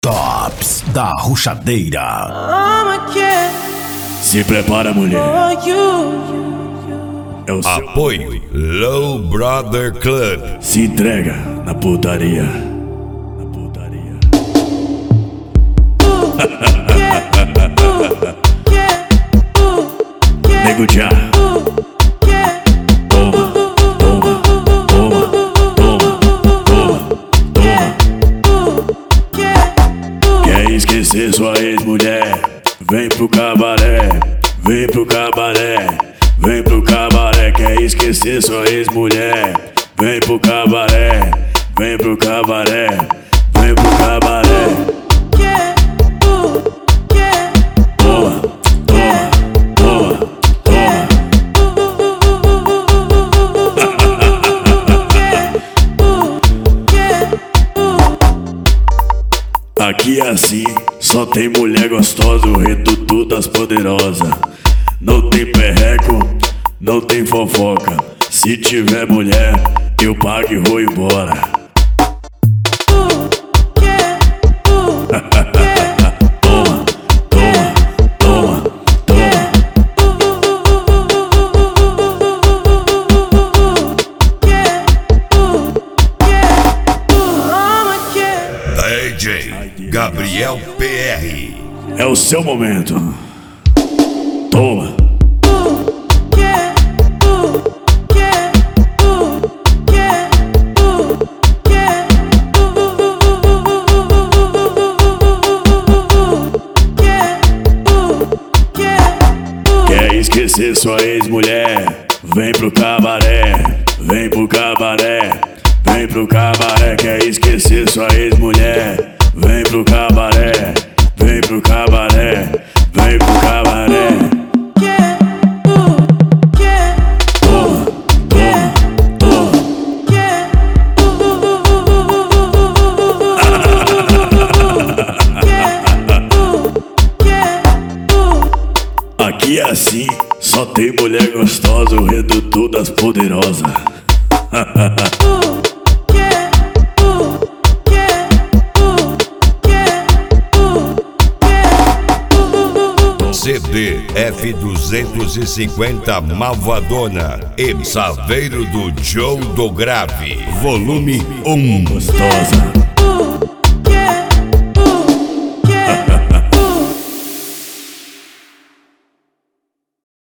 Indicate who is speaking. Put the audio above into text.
Speaker 1: Tops da Ruxadeira.
Speaker 2: Se prepara, mulher. É o seu
Speaker 3: Apoio Low Brother Club.
Speaker 2: Se entrega na putaria. Na putaria. Nego já. Toma, toma, toma, toma, toma, toma. Quer esquecer sua ex-mulher? Vem pro cabaré, vem pro cabaré, vem pro cabaré. Quer esquecer sua ex-mulher? Vem pro cabaré, vem pro cabaré, vem pro cabaré. Toma, toma, toma, toma. Aqui é assim, só tem mulher gostosa, o reduto das poderosas. Não tem perreco, não tem fofoca. Se tiver mulher, eu pago e vou embora. Toma, toma, toma, toma.
Speaker 3: DJ Gabriel PR.
Speaker 2: É o seu momento. Toma. Quer esquecer sua ex-mulher? Vem pro cabaré, vem pro cabaré, vem pro cabaré. Quer esquecer sua ex-mulher? Vem pro cabaré, vem pro cabaré, vem pro cabaré. Toma, toma, toma. Aqui é assim, só tem mulher gostosa, o reduto das poderosas.
Speaker 3: CD F250 Malvadona e Saveiro do Joe do Grave. Volume 1.
Speaker 2: Gostosa.